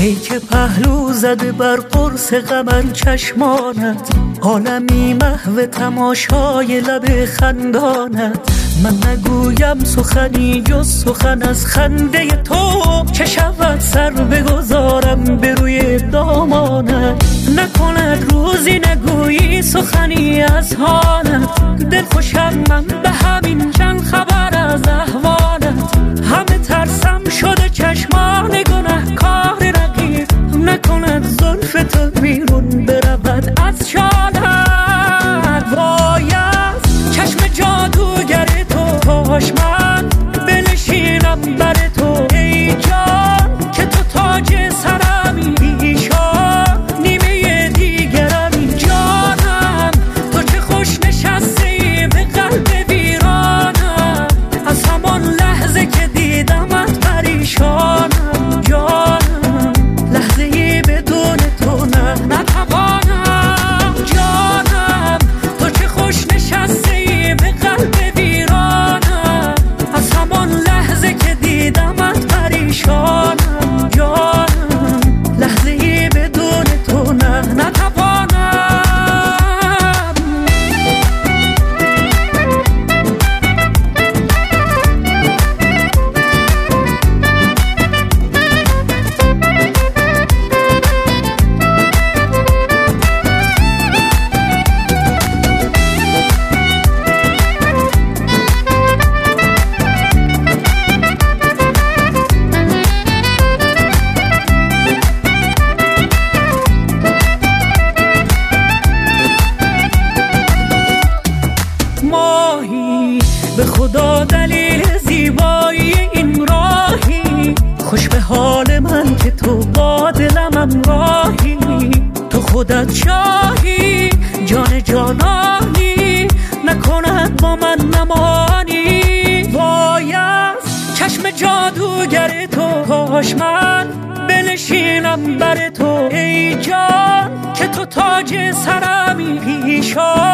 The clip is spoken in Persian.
ای که پهلو زده بر قرص قمر چشمانت، عالمی محو تماشای لب خندانت. من نگویم سخنی جز سخن از خنده تو، چه شود سر بگذارم به روی دامانت. نکند روزی نگویی سخنی از حالت، دل خوشم من به همین چند خبر از احوالت. همه ترسم شده چشمان گناه کار رقیب، نکند زلف تو بیرون برود از شالت. وای از چشم جادوگر تو، کاش من بنشینم بر تو ای جان، که تو تاج سرمی پیشان نیمه دیگرمی. جانم تو چه خوش نشستی به قلب ویرانم، از همان لحظه که دیدمت پریشانم. جانم لحظه‌ای بدون تو نتوانم. جانم تو چه خوش نشستی به قلب ویرانم، از همان لحظه که دیدمت پریشانم. جانم لحظه‌ای بدون تو نتوانم. ماهی به خدا دلیل زیبایی این راهی، خوش به حال من که تو با دلم راهی. تو خودت شاهی جان جانانی، نکند با من نمانی. وای از چشم جادوگر تو، کاش من بنشینم بر تو ای جان، که تو تاج سرمی پیشان